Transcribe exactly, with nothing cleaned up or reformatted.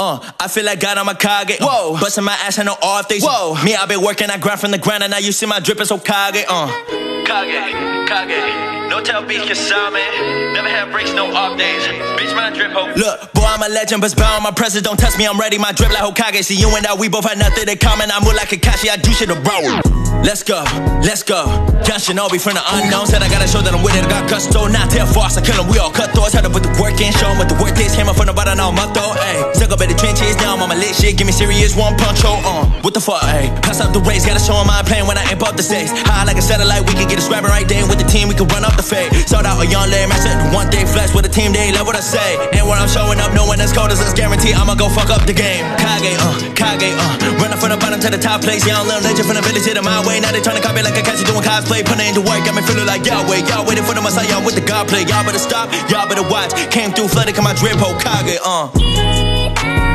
Uh, I feel like God, I'm a Kage. Uh, Whoa. Busting my ass and no off days. Whoa. Me, I've been working, I grind from the ground, and now you see my drip is so Kage. Uh. Kage, Kage. No tell beef, Kasame. Never had breaks, no off days. Bitch, my drip ho. Look, boy, I'm a legend, but bound my presence. Don't test me, I'm ready. My drip like Hokage. See you and I, we both had nothing in common. I move like Kakashi, I do shit to bro. Let's go, let's go. John Shinobi from the unknown. Said I gotta show that I'm with it. I got gusto, not tell false. I kill them, we all cut throats. Had to put the work in, show them what the work is. Hammer from the bottom, now I'm up though. Ayy, stuck up in the trenches, now I'm on my lit shit. Give me serious one punch, oh, uh. What the fuck, ayy? Pass up the race, gotta show them I'm playing when I amp up the stakes. High like a satellite, we can get a scrapping right there. With the team, we can run up the fade. Sold out a young lame, I said one day flex with a team, they love what I say. And when I'm showing up, no one that's cold as us guarantee I'ma go fuck up the game. Kage, uh, Kage, uh. Running from the bottom to the top place. Young little legend from the village, hit my way. Now they trying to copy like a catch doing cosplay. Putting into work, got me feeling like Yahweh. Y'all waiting for the Messiah with the God play. Y'all better stop, y'all better watch. Came through flooded, come my drip, Hokage, uh.